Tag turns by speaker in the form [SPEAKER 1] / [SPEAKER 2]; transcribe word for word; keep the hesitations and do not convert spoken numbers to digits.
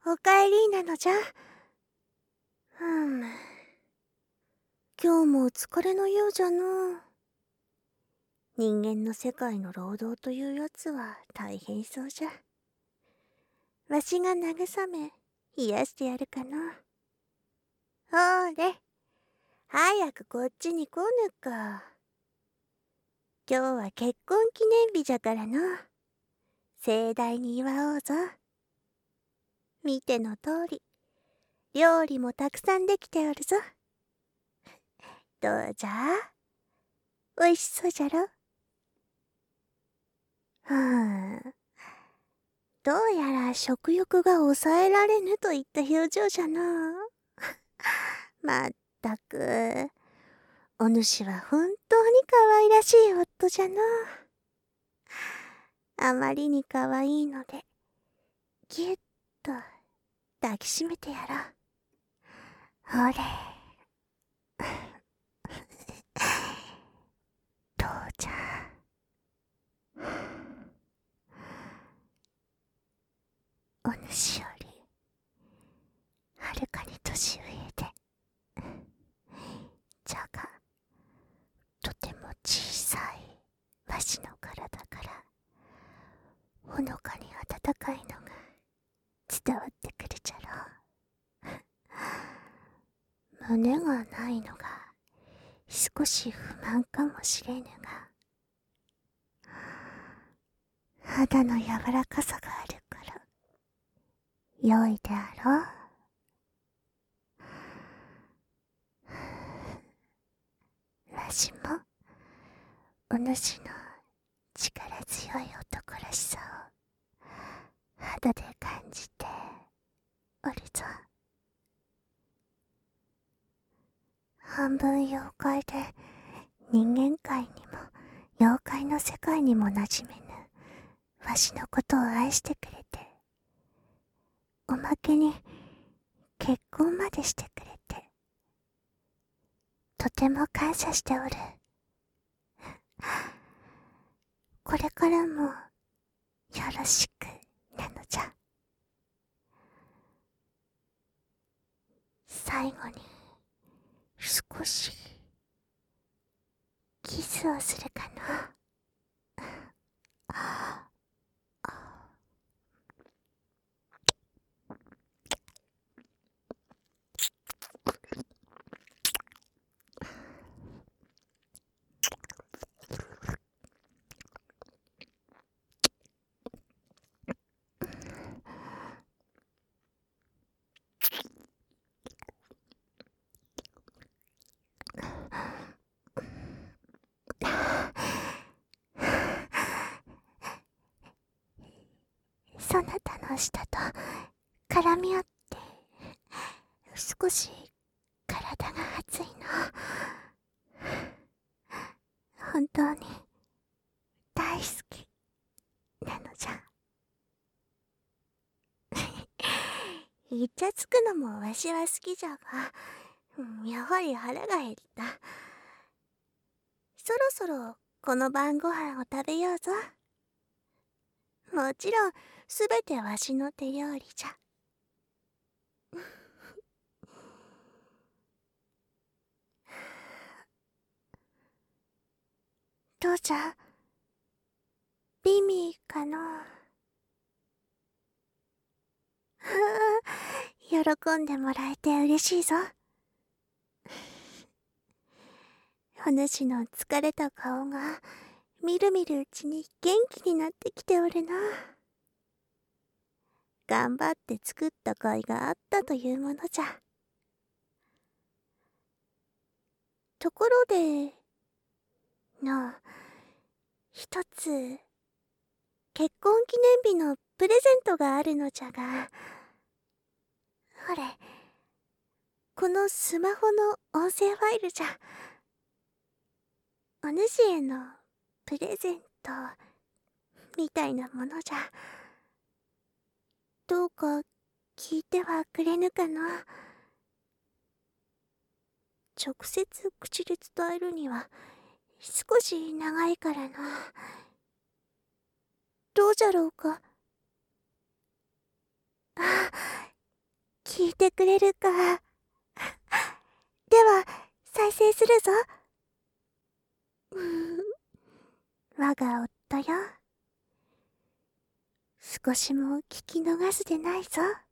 [SPEAKER 1] おかえりなのじゃ。ふむ。今日もお疲れのようじゃの。人間の世界の労働というやつは大変そうじゃ。わしが慰め、癒してやるかな。ほれ、早くこっちに来ぬか。今日は結婚記念日じゃからの。盛大に祝おうぞ。見ての通り、料理もたくさんできておるぞ。どうじゃ？おいしそうじゃろ？はあ、どうやら食欲が抑えられぬといった表情じゃな。まったく、お主は本当に可愛らしい夫じゃな。あまりに可愛いので、ぎゅっと抱きしめてやろう。ほれ。どうじゃ。お主よりはるかに年上で、じゃがとても小さいわしの体からほのかに温かいのが伝わってくるじゃろう。胸がないのが少し不満かもしれぬが、肌の柔らかさがあるから良いであろう。わしもお主の力強い男らしさを肌で感じておるぞ。半分妖怪で人間界にも妖怪の世界にも馴染めぬわしのことを愛してくれて、おまけに結婚までしてくれて、とても感謝しておる。これからもよろしくなのじゃ。最後に少しキスをするかな。そなたの舌と絡み合って少し体が熱いの。本当に大好きなのじゃ。イチャつくのもわしは好きじゃが、うん、やはり腹が減った。そろそろこの晩ご飯を食べようぞ。もちろんすべてわしの手料理じゃ。どうじゃ、ビミーかの。喜んでもらえて嬉しいぞ。お主の疲れた顔がみるみるうちに元気になってきておるな。頑張って作った甲斐があったというものじゃ。ところでの一つ結婚記念日のプレゼントがあるのじゃが、ほれ、このスマホの音声ファイルじゃ。お主へのプレゼントみたいなものじゃ。どうか聞いてはくれぬかな。直接口で伝えるには少し長いからな。どうじゃろうか。あ、 聞いてくれるか。では、再生するぞ。うー我が夫よ。少しも聞き逃すでないぞ。